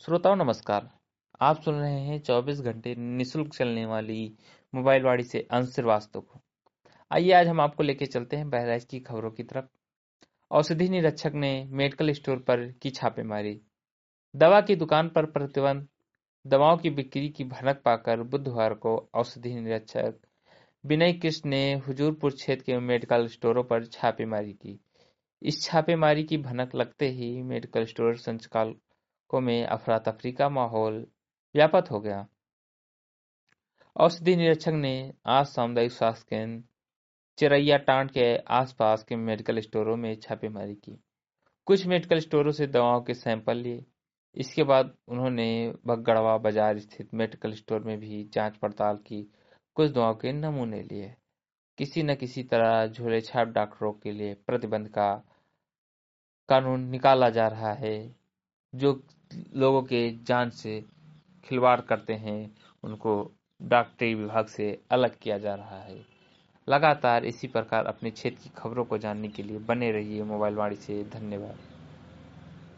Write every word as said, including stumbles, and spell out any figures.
श्रोताओं नमस्कार। आप सुन रहे हैं चौबीस घंटे निशुल्क चलने वाली मोबाइल वाणी से अंश श्रीवास्तव को। आइए आज हम आपको लेके चलते हैं बहराइच की खबरों की तरफ। औषधि निरीक्षक ने मेडिकल स्टोर पर की छापेमारी। दवा की दुकान पर प्रतिबंध। दवाओं की बिक्री की भनक पाकर बुधवार को औषधि निरीक्षक विनय कृष्ण ने हुजूरपुर क्षेत्र के मेडिकल स्टोरों पर छापेमारी की। इस छापेमारी की भनक लगते ही मेडिकल स्टोर संचालकों में अफरा तफरी का माहौल व्याप्त हो गया। औषधि निरीक्षक ने आज सामुदायिक स्वास्थ्य केंद्र चिरैया टांड के आसपास के मेडिकल स्टोरों में छापेमारी की। कुछ मेडिकल स्टोरों से दवाओं के सैंपल लिए। इसके बाद उन्होंने भगगड़वा बाजार स्थित मेडिकल स्टोर में भी जांच पड़ताल की। कुछ दवाओं के नमूने लिए। किसी न किसी तरह झोले छाप डॉक्टरों के लिए प्रतिबंध का कानून निकाला जा रहा है। जो लोगों के जान से खिलवाड़ करते हैं उनको डॉक्टरी विभाग से अलग किया जा रहा है। लगातार इसी प्रकार अपने क्षेत्र की खबरों को जानने के लिए बने रहिए मोबाइल वाणी से। धन्यवाद।